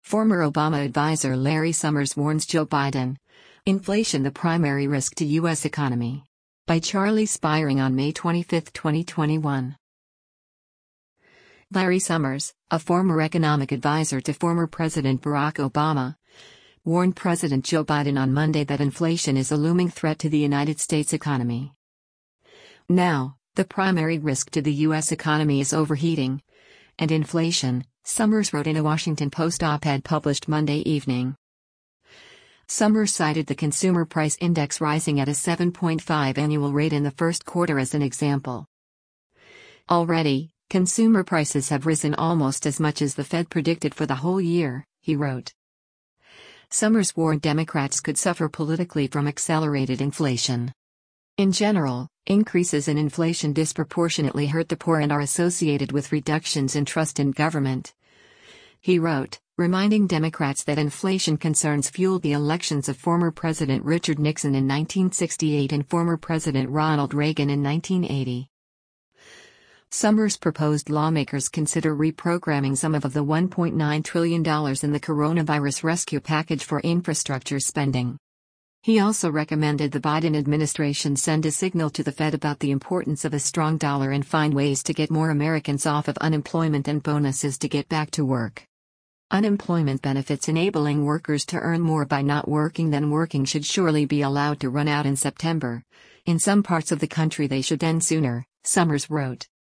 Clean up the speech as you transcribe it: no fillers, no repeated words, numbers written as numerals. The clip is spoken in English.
Former Obama advisor Larry Summers warns Joe Biden. Inflation the primary risk to U.S. economy. By Charlie Spiring on May 25, 2021. Larry Summers, a former economic advisor to former President Barack Obama, warned President Joe Biden on Monday that inflation is a looming threat to the United States economy. Now, the primary risk to the U.S. economy is overheating and inflation, Summers wrote in a Washington Post op-ed published Monday evening. Summers cited the Consumer Price Index rising at a 7.5 annual rate in the first quarter as an example. Already, consumer prices have risen almost as much as the Fed predicted for the whole year, he wrote. Summers warned Democrats could suffer politically from accelerated inflation. In general, increases in inflation disproportionately hurt the poor and are associated with reductions in trust in government. He wrote, reminding Democrats that inflation concerns fueled the elections of former President Richard Nixon in 1968 and former President Ronald Reagan in 1980. Summers proposed lawmakers consider reprogramming some of the $1.9 trillion in the coronavirus rescue package for infrastructure spending. He also recommended the Biden administration send a signal to the Fed about the importance of a strong dollar and find ways to get more Americans off of unemployment and bonuses to get back to work. Unemployment benefits enabling workers to earn more by not working than working should surely be allowed to run out in September. In some parts of the country they should end sooner, Summers wrote.